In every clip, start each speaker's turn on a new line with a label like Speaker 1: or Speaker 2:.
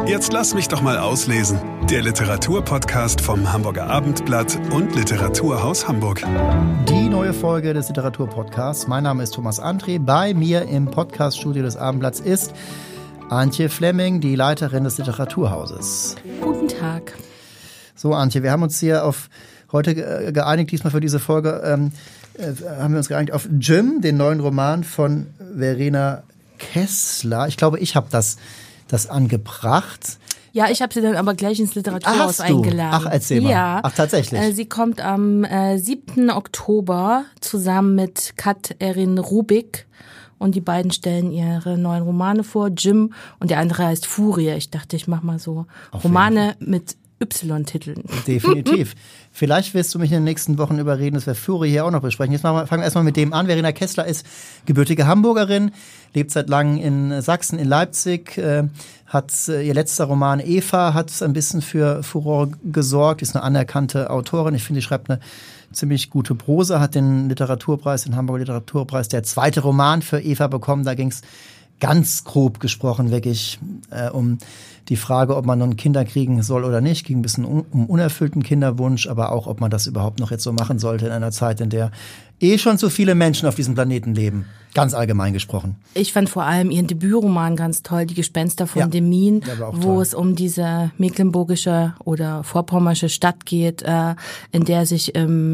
Speaker 1: Jetzt lass mich doch mal auslesen. Der Literaturpodcast vom Hamburger Abendblatt und Literaturhaus Hamburg.
Speaker 2: Die neue Folge des Literaturpodcasts. Mein Name ist Thomas André. Bei mir im Podcaststudio des Abendblatts ist Antje Flemming, die Leiterin des Literaturhauses.
Speaker 3: Guten Tag.
Speaker 2: So, Antje, wir haben uns hier auf heute geeinigt, diesmal für diese Folge, haben wir uns geeinigt auf Jim, den neuen Roman von Verena Kessler. Ich glaube, ich habe das angebracht.
Speaker 3: Ja, ich habe sie dann aber gleich ins Literaturhaus eingeladen.
Speaker 2: Ach, erzähl mal.
Speaker 3: Ja.
Speaker 2: Ach, tatsächlich.
Speaker 3: Sie kommt am 7. Oktober zusammen mit Kat-Erin Rubik und die beiden stellen ihre neuen Romane vor. Jim und der andere heißt Furie. Ich dachte, ich mache mal so Romane mit Y-Titeln.
Speaker 2: Definitiv. Vielleicht wirst du mich in den nächsten Wochen überreden, dass wir Furie hier auch noch besprechen. Jetzt fangen wir erstmal mit dem an. Verena Kessler ist gebürtige Hamburgerin, lebt seit langem in Sachsen, in Leipzig, hat ihr letzter Roman Eva hat ein bisschen für Furore gesorgt, ist eine anerkannte Autorin. Ich finde, sie schreibt eine ziemlich gute Prosa, hat den Literaturpreis, den Hamburger Literaturpreis, der zweite Roman für Eva bekommen. Da ging es ganz grob gesprochen wirklich um die Frage, ob man nun Kinder kriegen soll oder nicht. Ging ein bisschen um unerfüllten Kinderwunsch, aber auch, ob man das überhaupt noch jetzt so machen sollte in einer Zeit, in der schon so viele Menschen auf diesem Planeten leben. Ganz allgemein gesprochen.
Speaker 3: Ich fand vor allem ihren Debütroman ganz toll, Die Gespenster von Demmin, wo es um diese mecklenburgische oder vorpommersche Stadt geht, in der sich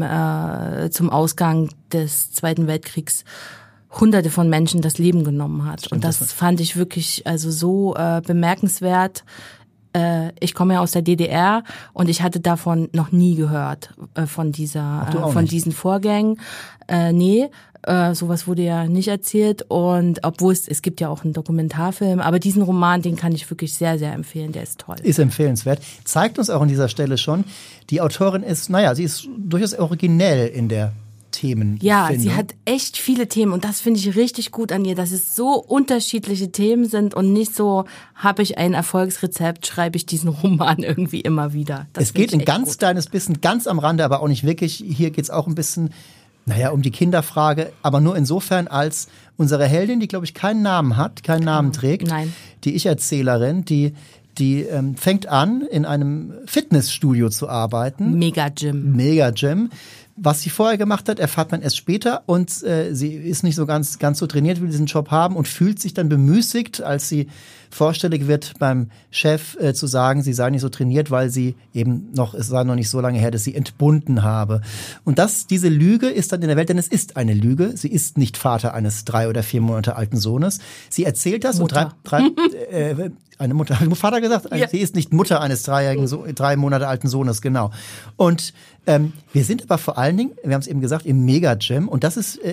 Speaker 3: zum Ausgang des Zweiten Weltkriegs Hunderte von Menschen das Leben genommen hat. Stimmt, und das fand ich wirklich so bemerkenswert. Ich komme ja aus der DDR und ich hatte davon noch nie gehört, von diesen Vorgängen. Nee, sowas wurde ja nicht erzählt. Und obwohl es gibt ja auch einen Dokumentarfilm, aber diesen Roman, den kann ich wirklich sehr, sehr empfehlen. Der ist toll.
Speaker 2: Ist empfehlenswert. Zeigt uns auch an dieser Stelle schon, die Autorin ist, sie ist durchaus originell in der Themen.
Speaker 3: Ja, sie hat echt viele Themen und das finde ich richtig gut an ihr, dass es so unterschiedliche Themen sind und nicht so, habe ich ein Erfolgsrezept, schreibe ich diesen Roman irgendwie immer wieder.
Speaker 2: Es geht ein ganz kleines bisschen, ganz am Rande, aber auch nicht wirklich. Hier geht es auch ein bisschen, um die Kinderfrage, aber nur insofern, als unsere Heldin, die glaube ich keinen Namen hat, keinen Namen trägt,
Speaker 3: Nein.
Speaker 2: die Ich-Erzählerin, die fängt an, in einem Fitnessstudio zu arbeiten.
Speaker 3: Mega Gym.
Speaker 2: Was sie vorher gemacht hat, erfahrt man erst später und sie ist nicht so ganz so trainiert, will diesen Job haben und fühlt sich dann bemüßigt, als sie vorstellig wird beim Chef, zu sagen, sie sei nicht so trainiert, weil sie es sei noch nicht so lange her, dass sie entbunden habe. Und diese Lüge ist dann in der Welt, denn es ist eine Lüge. Sie ist nicht Vater eines 3 oder 4 Monate alten Sohnes. Sie erzählt das
Speaker 3: Mutter.
Speaker 2: und eine Mutter, hat Vater gesagt?
Speaker 3: Ja.
Speaker 2: Sie ist nicht Mutter eines 3 Monate alten Sohnes, genau. Und wir sind aber vor allen Dingen, wir haben es eben gesagt, im Mega-Gym und das ist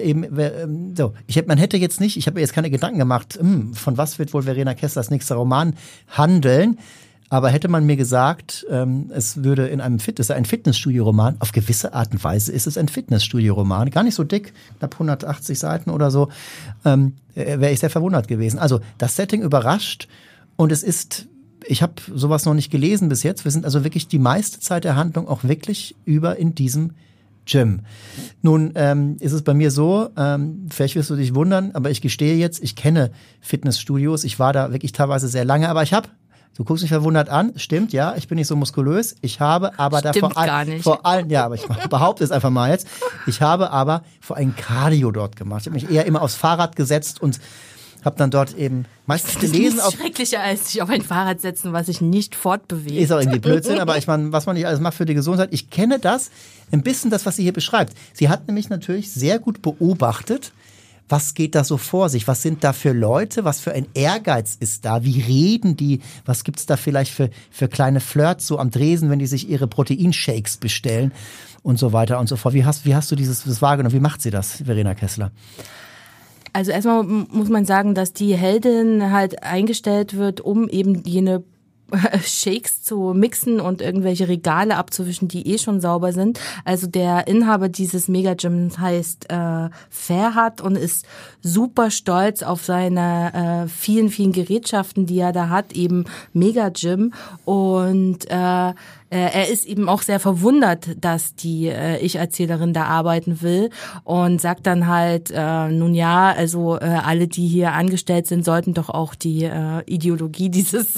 Speaker 2: man hätte jetzt nicht, ich habe mir jetzt keine Gedanken gemacht, von was wird wohl Verena Kesslers nächster Roman handeln, aber hätte man mir gesagt, es würde ein Fitnessstudio-Roman, auf gewisse Art und Weise ist es ein Fitnessstudio-Roman, gar nicht so dick, knapp 180 Seiten oder so, wäre ich sehr verwundert gewesen. Also das Setting überrascht und ich habe sowas noch nicht gelesen bis jetzt. Wir sind also wirklich die meiste Zeit der Handlung auch wirklich in diesem Gym. Nun ist es bei mir so, vielleicht wirst du dich wundern, aber ich gestehe jetzt, ich kenne Fitnessstudios. Ich war da wirklich teilweise sehr lange, aber du guckst mich verwundert an, stimmt, ja, ich bin nicht so muskulös. Ich habe aber vor allem, ja, aber ich behaupte es einfach mal jetzt, ich habe aber vor allem Cardio dort gemacht. Ich habe mich eher immer aufs Fahrrad gesetzt und habe dann dort eben meistens gelesen.
Speaker 3: Das ist schrecklicher als sich auf ein Fahrrad setzen, was sich nicht fortbewegt.
Speaker 2: Ist auch irgendwie Blödsinn, aber ich meine, was man nicht alles macht für die Gesundheit. Ich kenne das, ein bisschen das, was sie hier beschreibt. Sie hat nämlich natürlich sehr gut beobachtet, was geht da so vor sich? Was sind da für Leute? Was für ein Ehrgeiz ist da? Wie reden die? Was gibt's da vielleicht für kleine Flirts so am Dresen, wenn die sich ihre Proteinshakes bestellen und so weiter und so fort? Wie hast du das wahrgenommen? Wie macht sie das, Verena Kessler?
Speaker 3: Also erstmal muss man sagen, dass die Heldin halt eingestellt wird, um eben jene Shakes zu mixen und irgendwelche Regale abzuwischen, die schon sauber sind. Also der Inhaber dieses Mega-Gyms heißt Ferhat und ist super stolz auf seine vielen, vielen Gerätschaften, die er da hat, eben Mega-Gym. Und er ist eben auch sehr verwundert, dass die Ich-Erzählerin da arbeiten will und sagt dann halt, nun ja, also alle, die hier angestellt sind, sollten doch auch die Ideologie dieses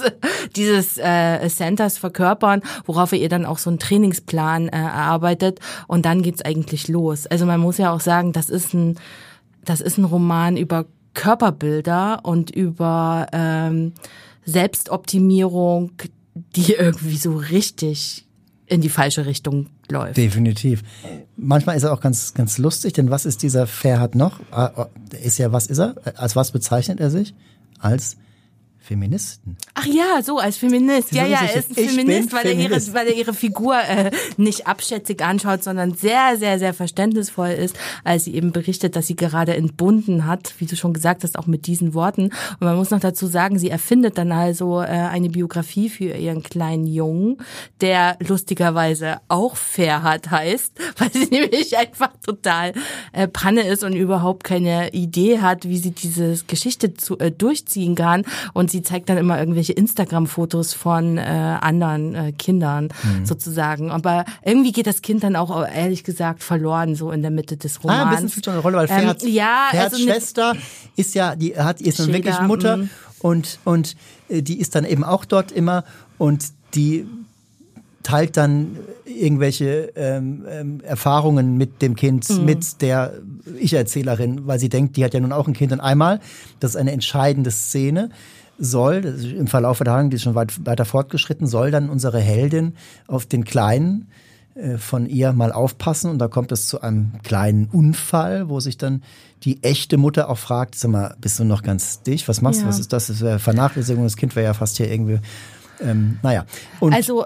Speaker 3: Centers verkörpern, worauf er ihr dann auch so einen Trainingsplan erarbeitet und dann geht's eigentlich los. Also man muss ja auch sagen, das ist ein Roman über Körperbilder und über Selbstoptimierung, die irgendwie so richtig in die falsche Richtung läuft.
Speaker 2: Definitiv. Manchmal ist er auch ganz, ganz lustig, denn was ist dieser Ferhat noch? Was ist er? Als was bezeichnet er sich? Als Feministen.
Speaker 3: Ach ja, so als Feminist. Ja, er ist ein Feminist, weil er ihre Figur nicht abschätzig anschaut, sondern sehr, sehr, sehr verständnisvoll ist, als sie eben berichtet, dass sie gerade entbunden hat, wie du schon gesagt hast, auch mit diesen Worten. Und man muss noch dazu sagen, sie erfindet dann also eine Biografie für ihren kleinen Jungen, der lustigerweise auch Ferhat heißt, weil sie nämlich einfach total Panne ist und überhaupt keine Idee hat, wie sie diese Geschichte durchziehen kann. Und sie zeigt dann immer irgendwelche Instagram-Fotos von anderen Kindern sozusagen. Aber irgendwie geht das Kind dann auch, ehrlich gesagt, verloren so in der Mitte des Romans.
Speaker 2: Ein bisschen spielt schon eine Rolle, weil Ferhats Schwester ist ja, ist eine wirkliche Mutter und die ist dann eben auch dort immer und die teilt dann irgendwelche Erfahrungen mit dem Kind, mit der Ich-Erzählerin, weil sie denkt, die hat ja nun auch ein Kind. Und einmal, das ist eine entscheidende Szene, im Verlauf der Handlung, die ist schon weiter fortgeschritten, soll dann unsere Heldin auf den Kleinen von ihr mal aufpassen. Und da kommt es zu einem kleinen Unfall, wo sich dann die echte Mutter auch fragt, sag mal, bist du noch ganz dicht? Was machst du? Was ist das? Das wäre Vernachlässigung. Das Kind wäre ja fast hier irgendwie, Und
Speaker 3: also,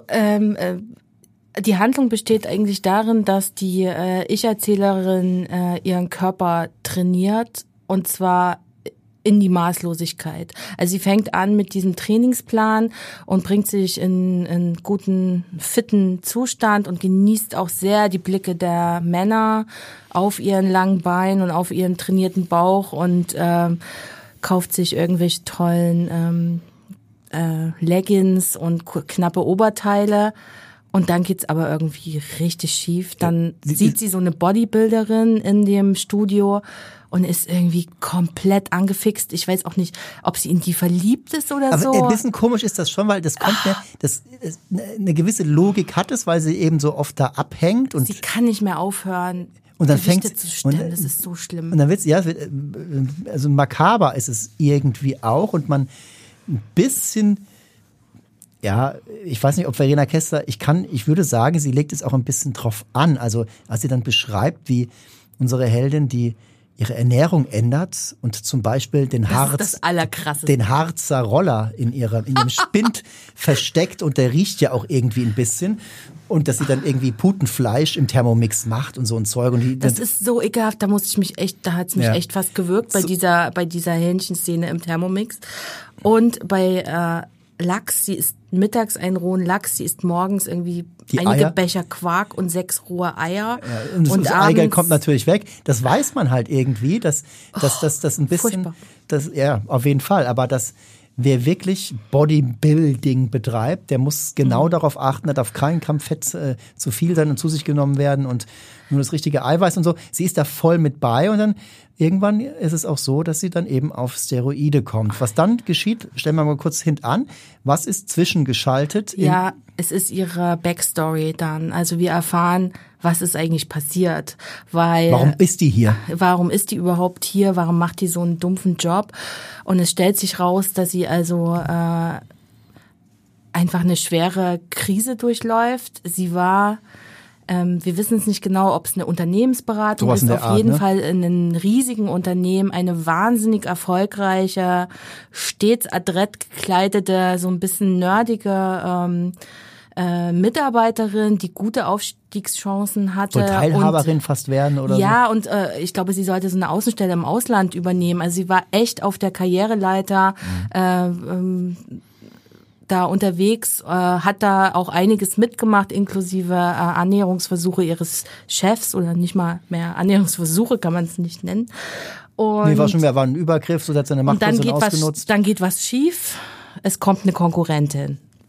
Speaker 3: die Handlung besteht eigentlich darin, dass die Ich-Erzählerin ihren Körper trainiert und zwar in die Maßlosigkeit. Also sie fängt an mit diesem Trainingsplan und bringt sich in guten, fitten Zustand und genießt auch sehr die Blicke der Männer auf ihren langen Beinen und auf ihren trainierten Bauch und kauft sich irgendwelche tollen Leggings und knappe Oberteile. Und dann geht's aber irgendwie richtig schief. Dann sieht sie so eine Bodybuilderin in dem Studio und ist irgendwie komplett angefixt. Ich weiß auch nicht, ob sie in die verliebt ist oder so.
Speaker 2: Aber ein bisschen komisch ist das schon, weil das kommt eine gewisse Logik hat es, weil sie eben so oft da abhängt. Und
Speaker 3: sie kann nicht mehr aufhören,
Speaker 2: und dann
Speaker 3: Gewichte zu stellen. Das ist so schlimm.
Speaker 2: Und dann also makaber ist es irgendwie auch und man ein bisschen... Ja, ich weiß nicht, ob Verena Kessler, ich würde sagen, sie legt es auch ein bisschen drauf an. Also, als sie dann beschreibt, wie unsere Heldin, die ihre Ernährung ändert und zum Beispiel den Harzer Roller in ihrem Spind versteckt und der riecht ja auch irgendwie ein bisschen. Und dass sie dann irgendwie Putenfleisch im Thermomix macht und so ein Zeug. Und
Speaker 3: das ist so ekelhaft, da hat's mich echt fast gewürgt bei dieser Hähnchenszene im Thermomix. Und bei Lachs, sie isst mittags einen rohen Lachs, sie isst morgens irgendwie einige Becher Quark und 6 rohe Eier.
Speaker 2: Ja, und das Eigelb kommt natürlich weg. Das weiß man halt irgendwie, dass das ein bisschen, auf jeden Fall. Aber wer wirklich Bodybuilding betreibt, der muss genau darauf achten, dass auf keinen Gramm Fett zu viel sein und zu sich genommen werden und nur das richtige Eiweiß und so. Sie ist da voll mit bei und dann irgendwann ist es auch so, dass sie dann eben auf Steroide kommt. Was dann geschieht, stellen wir mal kurz hintan. Was ist zwischengeschaltet?
Speaker 3: Ja, es ist ihre Backstory dann. Also wir erfahren, was ist eigentlich passiert.
Speaker 2: Warum ist die hier?
Speaker 3: Warum ist die überhaupt hier? Warum macht die so einen dumpfen Job? Und es stellt sich raus, dass sie also einfach eine schwere Krise durchläuft. Sie war... wir wissen es nicht genau, ob es eine Unternehmensberatung ist, auf jeden Fall in einem riesigen Unternehmen, eine wahnsinnig erfolgreiche, stets adrett gekleidete, so ein bisschen nerdige Mitarbeiterin, die gute Aufstiegschancen hatte.
Speaker 2: Soll Teilhaberin fast werden oder
Speaker 3: ja, so? Und ich glaube, sie sollte so eine Außenstelle im Ausland übernehmen. Also sie war echt auf der Karriereleiter, da unterwegs, hat da auch einiges mitgemacht, inklusive Annäherungsversuche ihres Chefs oder nicht mal mehr Annäherungsversuche, kann man es nicht nennen. Und
Speaker 2: war ein Übergriff, so hat seine Machtposition ausgenutzt.
Speaker 3: Dann geht was schief, es kommt eine Konkurrentin.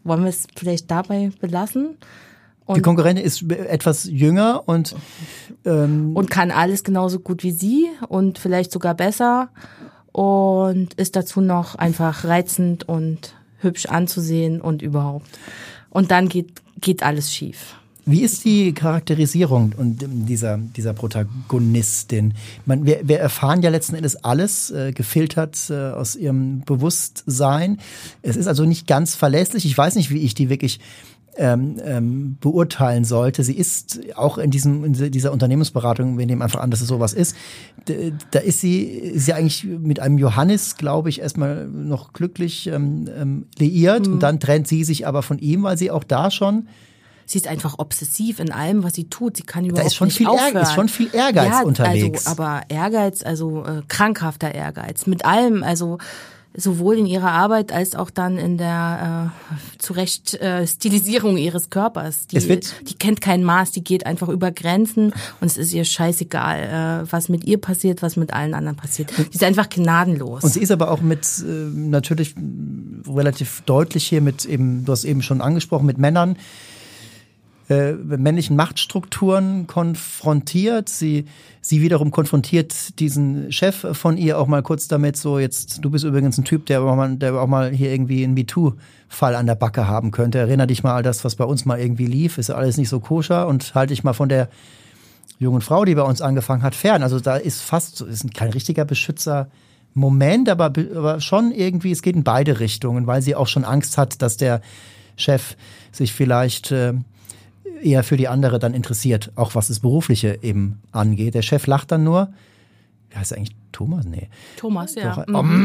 Speaker 3: wollen wir es vielleicht dabei belassen?
Speaker 2: Die Konkurrentin ist etwas jünger und
Speaker 3: kann alles genauso gut wie sie und vielleicht sogar besser und ist dazu noch einfach reizend und hübsch anzusehen und überhaupt. Und dann geht alles schief.
Speaker 2: Wie ist die Charakterisierung dieser Protagonistin? Wir erfahren ja letzten Endes alles, gefiltert aus ihrem Bewusstsein. Es ist also nicht ganz verlässlich. Ich weiß nicht, wie ich die wirklich beurteilen sollte. Sie ist auch in dieser Unternehmensberatung, wir nehmen einfach an, dass es sowas ist, da ist sie eigentlich mit einem Johannes, glaube ich, erstmal noch glücklich liiert und dann trennt sie sich aber von ihm, weil sie auch da schon
Speaker 3: sie ist einfach obsessiv in allem, was sie tut. Sie kann überhaupt
Speaker 2: nicht aufhören. Da ist schon viel Ehrgeiz unterwegs.
Speaker 3: Aber Ehrgeiz, krankhafter Ehrgeiz. Mit allem, sowohl in ihrer Arbeit als auch dann in der Stilisierung ihres Körpers. Die kennt kein Maß, die geht einfach über Grenzen und es ist ihr scheißegal, was mit ihr passiert, was mit allen anderen passiert. Die ist einfach gnadenlos.
Speaker 2: Und sie ist aber auch natürlich relativ deutlich hier du hast eben schon angesprochen, mit Männern, männlichen Machtstrukturen konfrontiert. Sie wiederum konfrontiert diesen Chef von ihr auch mal kurz damit, so jetzt, du bist übrigens ein Typ, der auch mal hier irgendwie einen MeToo-Fall an der Backe haben könnte. Erinner dich mal all das, was bei uns mal irgendwie lief, ist ja alles nicht so koscher und halte dich mal von der jungen Frau, die bei uns angefangen hat, fern. Also da ist kein richtiger Beschützer-Moment, aber schon irgendwie, es geht in beide Richtungen, weil sie auch schon Angst hat, dass der Chef sich vielleicht eher für die andere dann interessiert, auch was das Berufliche eben angeht. Der Chef lacht dann nur. Wie heißt er eigentlich? Thomas? Nee.
Speaker 3: Thomas, ja.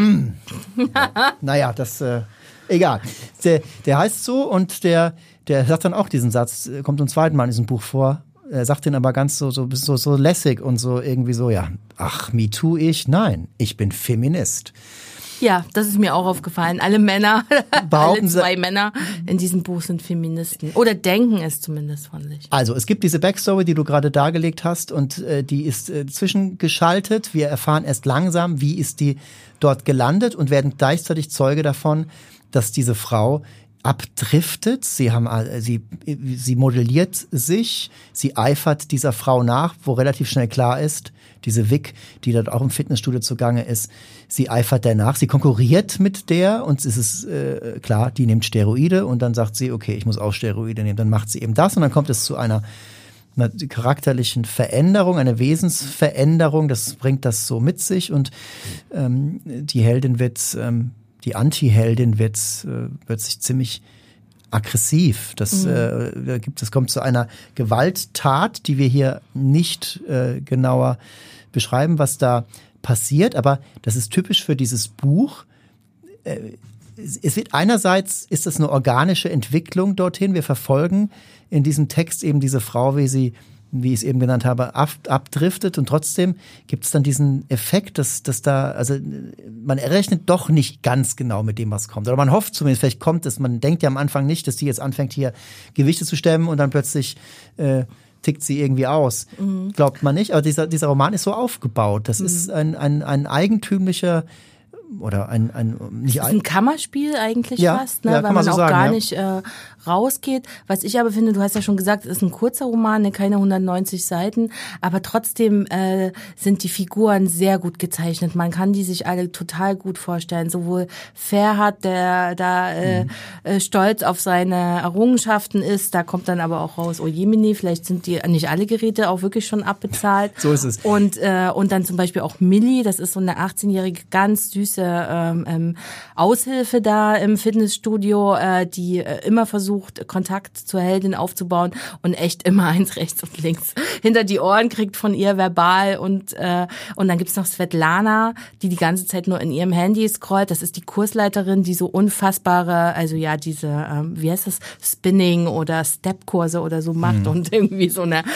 Speaker 2: Naja, das, egal. Der heißt so und der sagt dann auch diesen Satz, kommt zum zweiten Mal in diesem Buch vor. Er sagt den aber ganz so lässig und so irgendwie so, ja, ach, MeToo Nein, ich bin Feminist.
Speaker 3: Ja, das ist mir auch aufgefallen. Alle Männer, alle 2 Männer in diesem Buch sind Feministen. Oder denken es zumindest von sich.
Speaker 2: Also es gibt diese Backstory, die du gerade dargelegt hast und die ist zwischengeschaltet. Wir erfahren erst langsam, wie ist die dort gelandet und werden gleichzeitig Zeuge davon, dass diese Frau abdriftet. Sie modelliert sich, sie eifert dieser Frau nach, wo relativ schnell klar ist, diese Vic, die dort auch im Fitnessstudio zugange ist, sie eifert der nach, sie konkurriert mit der und es ist klar, die nimmt Steroide und dann sagt sie, okay, ich muss auch Steroide nehmen, dann macht sie eben das und dann kommt es zu einer charakterlichen Veränderung, eine Wesensveränderung, das bringt das so mit sich und die Heldin die Anti-Heldin wird sich ziemlich aggressiv. Das kommt zu einer Gewalttat, die wir hier nicht genauer beschreiben, was da passiert. Aber das ist typisch für dieses Buch. Es wird einerseits, ist das eine organische Entwicklung dorthin. Wir verfolgen in diesem Text eben diese Frau, wie ich es eben genannt habe, abdriftet und trotzdem gibt es dann diesen Effekt, dass da, also man errechnet doch nicht ganz genau mit dem, was kommt. Oder man hofft zumindest, vielleicht kommt es, man denkt ja am Anfang nicht, dass die jetzt anfängt, hier Gewichte zu stemmen und dann plötzlich tickt sie irgendwie aus. Glaubt man nicht, aber dieser Roman ist so aufgebaut. Das ist ein eigentümlicher oder
Speaker 3: das ist ein Kammerspiel eigentlich fast, ne?
Speaker 2: Ja,
Speaker 3: weil man
Speaker 2: so
Speaker 3: auch
Speaker 2: sagen,
Speaker 3: gar nicht rausgeht. Was ich aber finde, du hast ja schon gesagt, es ist ein kurzer Roman, keine 190 Seiten, aber trotzdem sind die Figuren sehr gut gezeichnet. Man kann die sich alle total gut vorstellen. Sowohl Ferhat, der da stolz auf seine Errungenschaften ist, da kommt dann aber auch raus, oh Jemine, vielleicht sind die nicht alle Geräte auch wirklich schon abbezahlt.
Speaker 2: So ist es.
Speaker 3: Und dann zum Beispiel auch Millie, das ist so eine 18-jährige, ganz süße Aushilfe da im Fitnessstudio, die immer versucht, Kontakt zur Heldin aufzubauen und echt immer eins rechts und links hinter die Ohren kriegt von ihr verbal und dann gibt's noch Svetlana, die ganze Zeit nur in ihrem Handy scrollt. Das ist die Kursleiterin, die so unfassbare, also ja, diese, wie heißt das, Spinning oder Step-Kurse oder so macht und irgendwie so eine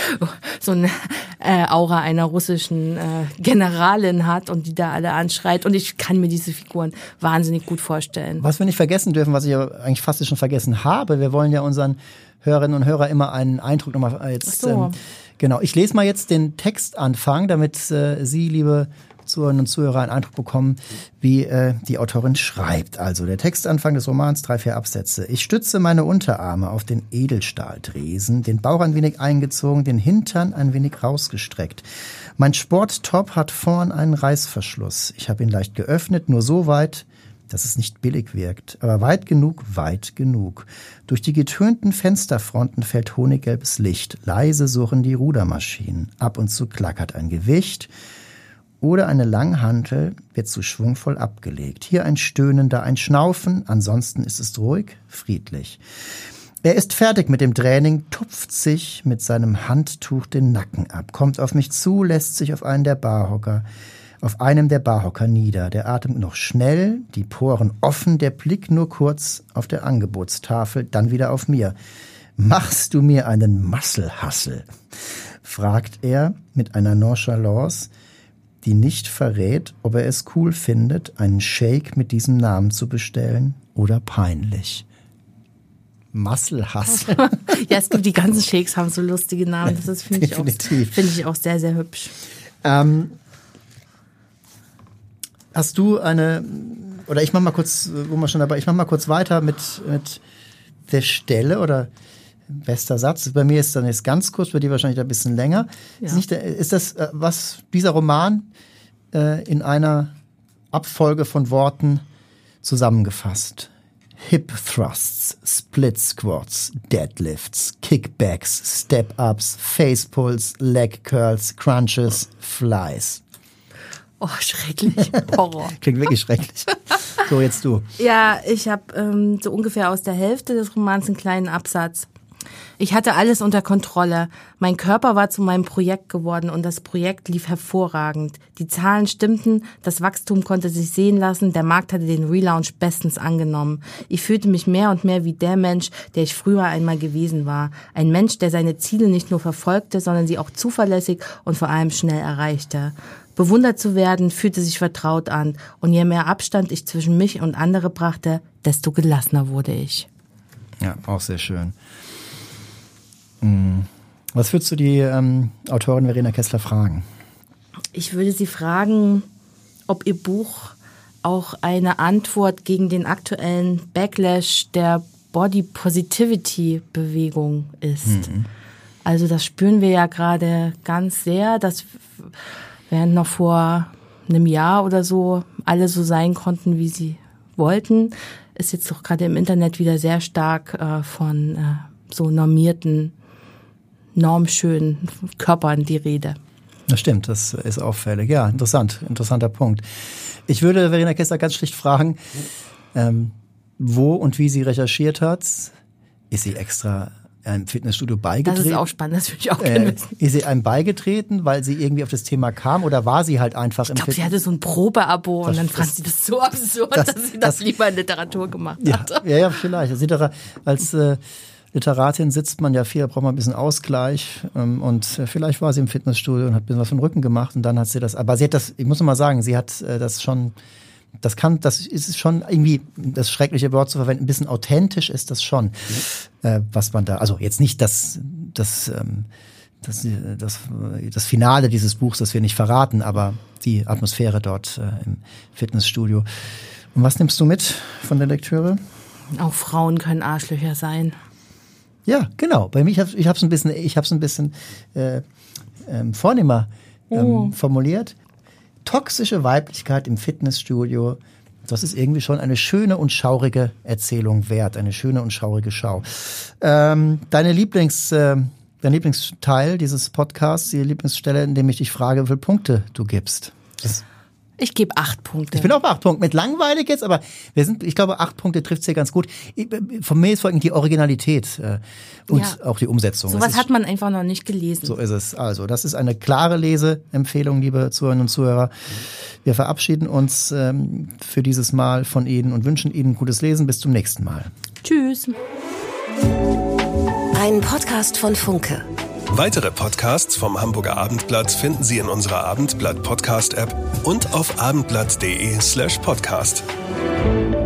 Speaker 3: Aura einer russischen Generalin hat und die da alle anschreit und ich kann mir diese Figuren wahnsinnig gut vorstellen.
Speaker 2: Was wir nicht vergessen dürfen, was ich ja eigentlich fast schon vergessen habe, wir wollen ja unseren Hörerinnen und Hörern immer einen Eindruck nochmal jetzt.
Speaker 3: Ach so.
Speaker 2: Genau, ich lese mal jetzt den Textanfang, damit Sie, liebe Zuhörerinnen und Zuhörer einen Eindruck bekommen, wie die Autorin schreibt. Also der Textanfang des Romans, 3-4 Absätze. Ich stütze meine Unterarme auf den Edelstahldresen, den Bauch ein wenig eingezogen, den Hintern ein wenig rausgestreckt. Mein Sporttop hat vorn einen Reißverschluss. Ich habe ihn leicht geöffnet, nur so weit, dass es nicht billig wirkt, aber weit genug, weit genug. Durch die getönten Fensterfronten fällt honiggelbes Licht. Leise surren die Rudermaschinen. Ab und zu klackert ein Gewicht oder eine Langhantel wird zu schwungvoll abgelegt. Hier ein Stöhnen, da ein Schnaufen, ansonsten ist es ruhig, friedlich. Er ist fertig mit dem Training, tupft sich mit seinem Handtuch den Nacken ab, kommt auf mich zu, lässt sich auf einem der Barhocker nieder. Der Atem noch schnell, die Poren offen, der Blick nur kurz auf der Angebotstafel, dann wieder auf mir. Machst du mir einen Muscle-Hustle? Fragt er mit einer Nonchalance, die nicht verrät, ob er es cool findet, einen Shake mit diesem Namen zu bestellen oder peinlich. Muscle-Hustle.
Speaker 3: Ja, es gibt die ganzen Shakes, haben so lustige Namen. Das finde ich auch sehr, sehr hübsch.
Speaker 2: Hast du oder ich mach mal kurz, wo wir schon dabei, ich mach mal kurz weiter mit der Stelle oder bester Satz. Bei mir ist dann jetzt ganz kurz, bei dir wahrscheinlich ein bisschen länger. Ja. Ist das, was dieser Roman in einer Abfolge von Worten zusammengefasst? Hip Thrusts, Split Squats, Deadlifts, Kickbacks, Step-Ups, Face Pulls, Leg Curls, Crunches, Flies.
Speaker 3: Oh, schrecklich. Horror.
Speaker 2: Klingt wirklich schrecklich. So, jetzt du.
Speaker 3: Ja, ich habe so ungefähr aus der Hälfte des Romans einen kleinen Absatz. Ich hatte alles unter Kontrolle. Mein Körper war zu meinem Projekt geworden und das Projekt lief hervorragend. Die Zahlen stimmten, das Wachstum konnte sich sehen lassen, der Markt hatte den Relaunch bestens angenommen. Ich fühlte mich mehr und mehr wie der Mensch, der ich früher einmal gewesen war. Ein Mensch, der seine Ziele nicht nur verfolgte, sondern sie auch zuverlässig und vor allem schnell erreichte. Bewundert zu werden, fühlte sich vertraut an. Und je mehr Abstand ich zwischen mich und andere brachte, desto gelassener wurde ich.
Speaker 2: Ja, auch sehr schön. Was würdest du die Autorin Verena Kessler fragen?
Speaker 3: Ich würde sie fragen, ob ihr Buch auch eine Antwort gegen den aktuellen Backlash der Body Positivity Bewegung ist. Mhm. Also das spüren wir ja gerade ganz sehr, dass während noch vor einem Jahr oder so alle so sein konnten, wie sie wollten, ist jetzt doch gerade im Internet wieder sehr stark von so normierten, normschönen Körpern die Rede.
Speaker 2: Das stimmt, das ist auffällig. Ja, interessanter Punkt. Ich würde Verena Kessler ganz schlicht fragen, wo und wie sie recherchiert hat. Ist sie extra einem Fitnessstudio beigetreten?
Speaker 3: Das ist auch spannend, das würde ich auch gerne wissen.
Speaker 2: Ist sie einem beigetreten, weil sie irgendwie auf das Thema kam, oder war sie halt einfach im
Speaker 3: Ich glaube, sie hatte so ein Probeabo und dann fand sie das so absurd, dass sie das lieber in Literatur gemacht hat.
Speaker 2: Ja, vielleicht. Als Literatin sitzt man ja viel, braucht man ein bisschen Ausgleich und vielleicht war sie im Fitnessstudio und hat ein bisschen was für den Rücken gemacht und dann hat sie das, aber sie hat das, ich muss noch mal sagen, sie hat das schon, das ist schon irgendwie, das schreckliche Wort zu verwenden, ein bisschen authentisch ist das schon, was man da, also jetzt nicht das Finale dieses Buchs, das wir nicht verraten, aber die Atmosphäre dort im Fitnessstudio. Und was nimmst du mit von der Lektüre?
Speaker 3: Auch Frauen können Arschlöcher sein.
Speaker 2: Ja, genau. Bei mir, ich habe es ein bisschen vornehmer formuliert. Toxische Weiblichkeit im Fitnessstudio, das ist irgendwie schon eine schöne und schaurige Erzählung wert, eine schöne und schaurige Schau. Dein Lieblingsteil dieses Podcasts, die Lieblingsstelle, in dem ich dich frage, wie viele Punkte du gibst.
Speaker 3: Ich gebe 8 Punkte.
Speaker 2: Ich bin auch bei 8 Punkten. Mit langweilig jetzt, aber ich glaube, 8 Punkte trifft es hier ganz gut. Von mir ist vor allem die Originalität und auch die Umsetzung.
Speaker 3: Sowas hat man einfach noch nicht gelesen.
Speaker 2: So ist es. Also, das ist eine klare Leseempfehlung, liebe Zuhörerinnen und Zuhörer. Wir verabschieden uns für dieses Mal von Ihnen und wünschen Ihnen gutes Lesen. Bis zum nächsten Mal.
Speaker 3: Tschüss.
Speaker 4: Ein Podcast von Funke.
Speaker 1: Weitere Podcasts vom Hamburger Abendblatt finden Sie in unserer Abendblatt-Podcast-App und auf abendblatt.de/podcast.